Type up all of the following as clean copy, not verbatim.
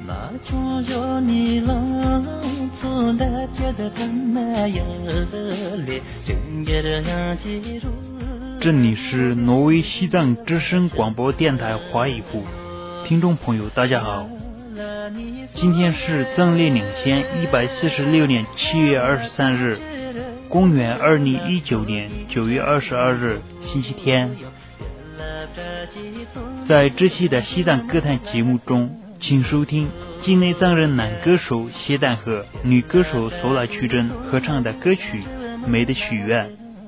这里是挪威西藏之声广播电台华语部，听众朋友大家好，今天是藏历2146年7月23日，公元2019年9月22日星期天。在这期的西藏歌坛节目中，请收听境内藏人男歌手谢丹和女歌手索拉曲珍合唱的歌曲《美的许愿》。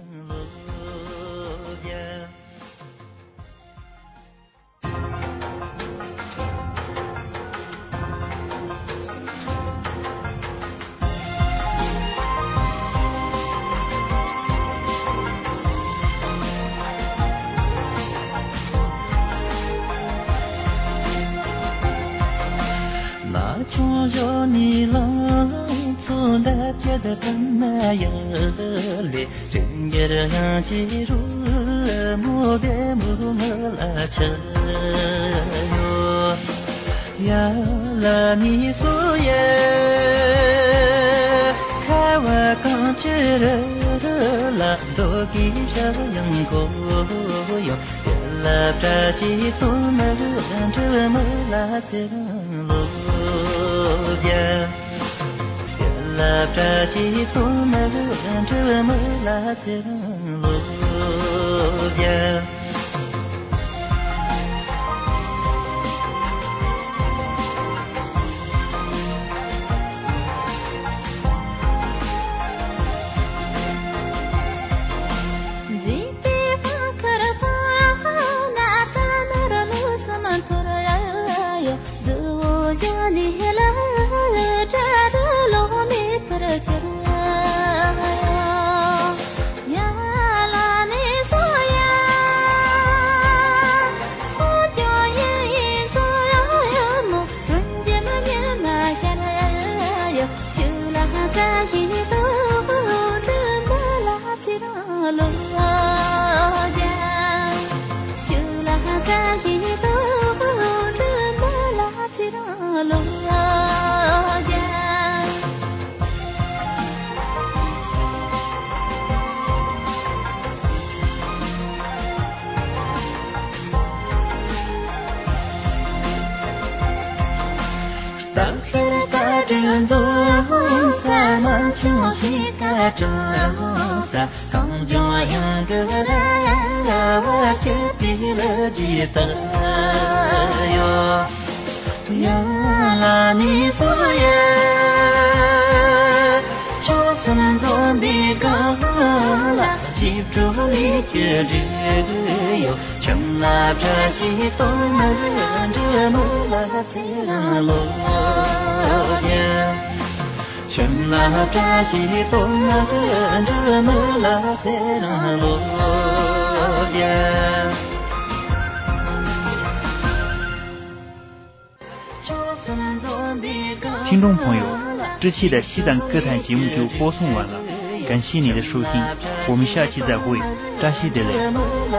听众朋友，这期的西藏歌坛节目就播送完了，感谢你的收听，我们下期再会，扎西德勒。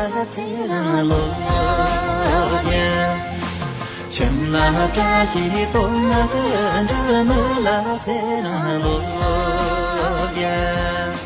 全拉扎西东啊，跟着么拉塞那罗边。